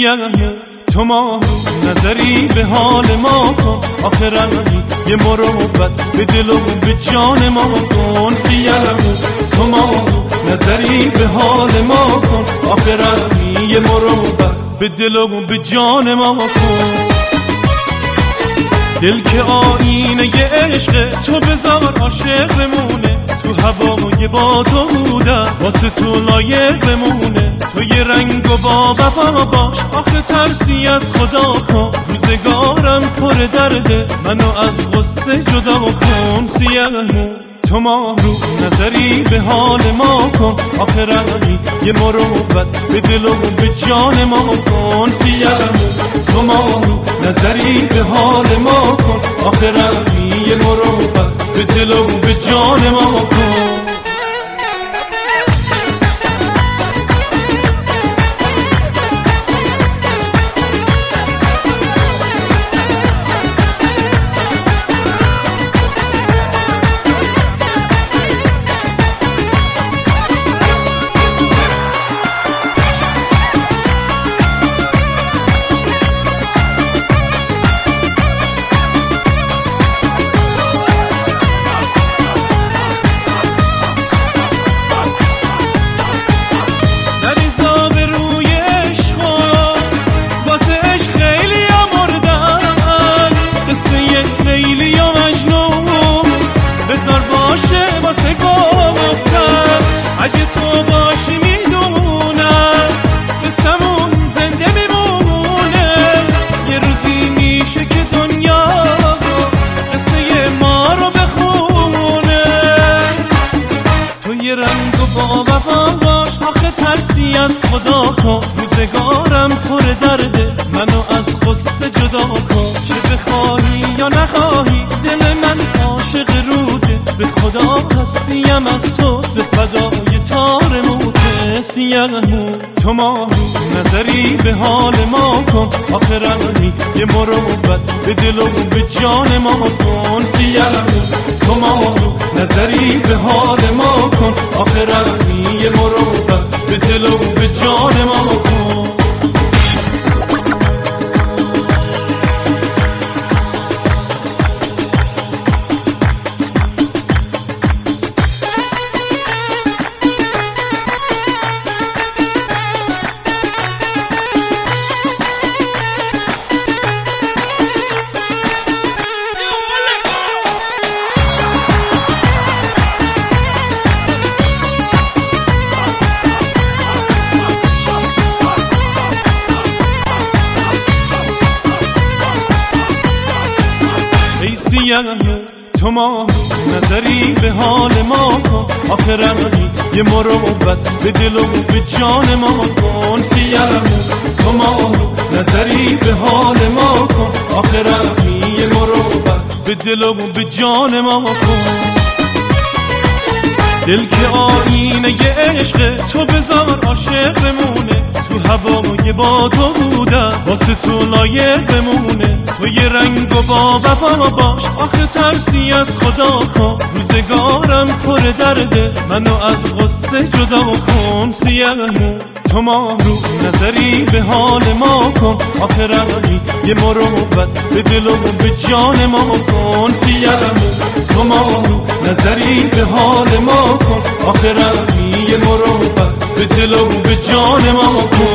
سیاه تو ما نظری به حال ما کن، آخرمی یه مروت به دل و به جان ما کن. سیاه تو ما نظری به حال ما کن، آخرمی یه مروت به دل و به جان ما کن. دل که آینه ی عشق تو بذار عاشق بمونه، تو هوای با تو بودم واسه تو لایق بمونه. تو یه رنگ و با وفا باش، آخه ترسی از خدا کن. روزگارم پر درده، منو از غصه جدا کن. سیاه تو ما رو نظری به حال ما کن، آخرمی یه مروت به دل و به جان ما کن. سیاه تو ما رو نظری به حال ما کن، آخرمی یه مروت به دل و به جان ما کن. اگه تو باشی میدونم قصمون زنده میمونه، یه روزی میشه که دنیا قصه ما رو بخونه. تو یه رنگ و با وفا باش، آخه ترسی از خدا کن. روزگارم پر درده، منو از غصه جدا کن. چه بخواهی یا نخواهی دل من عاشق روته، به خدا هستیم از تو به فدای تار موته. سیاه تو ما نظری به حال ما کن، آخرمی یه مروت به دل و به جان ما کن. سیاه تو ما نظری به حال ما کن، آخرمی یه مروت به دل و به جان ما کن. سیاه تو ما نظری به حال ما کن، آخرمی یه مروت به دل و به جان ما کن. سیاه تو ما نظری به حال ما کن، آخرمی یه مروت به دل و به جان ما کن. دل که آینه ی عشق تو بذار عاشق بمونه، تو هوای با تو بودم واسه تو لایق بمونه. تو یه رنگ و با وفا باش، آخه ترسی از خدا کن. روزگارم پر درده، منو از غصه جدا کن. سیاه تو ما رو نظری به حال ما کن، آخرمی یه مروت به دل و به جان ما کن. سیاه تو ما رو نظری به حال ما کن، آخرمی یه مروت به دل و به جان ما کن.